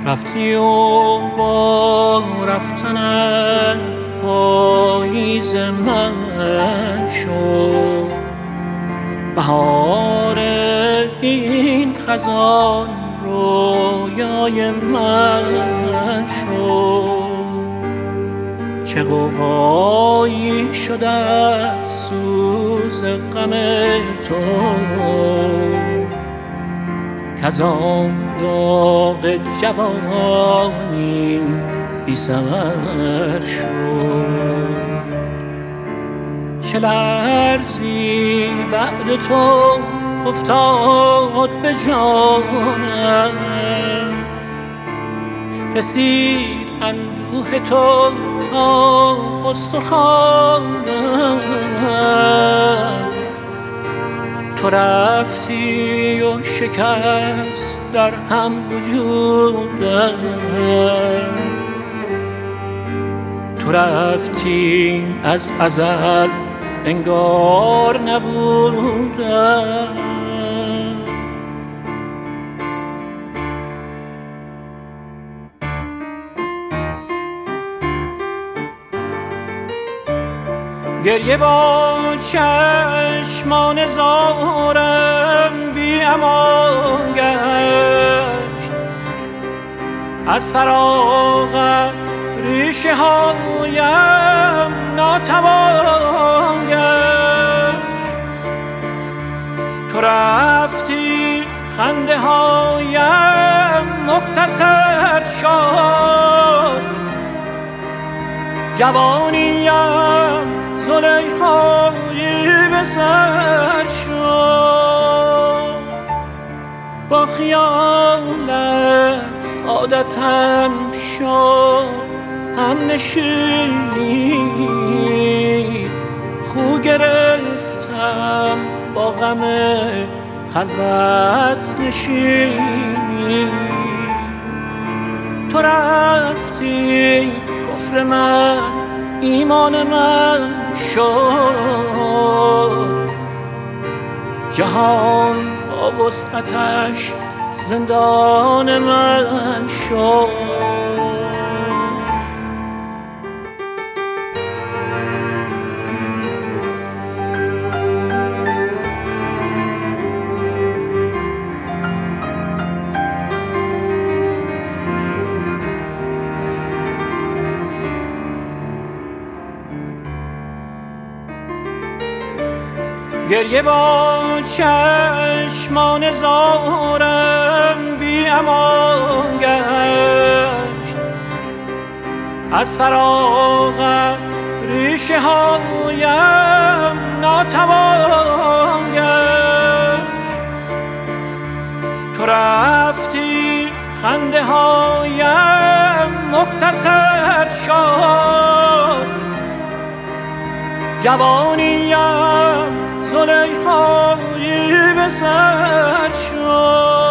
رفتی و با رفتنت پاییز من شد، بهار این خزان رویای من شد. چه غوغایی شده از سوز غم تو، کز آن داغ جوانی بی ثمر شد. چه لرزی بعد تو افتاد به جانم، رسید اندوه تو تا استخوانم. تو رفتی و شکست در هم وجودم، تو رفتی از ازل انگار نبودم. گریه با چشمان زارم بی امان گشت، از فراغت ریشه هایم ناتوان گشت. تو رفتی خنده هایم مختصر شد، جوانیم زلیخایی به سر شد. با خیالت عادتم شد هم نشینی، خو گرفتم با غم خلوت نشینی. تو رفتی کفر من ایمان من شد، جهان با وسعتش زندان من شد. گریه با چشمان زارم بی امان گشت، از فراغت ریشه هایم ناتوان گشت. تو رفتی خنده هایم مختصر شد، جوانیم زلیخایی به سر شد.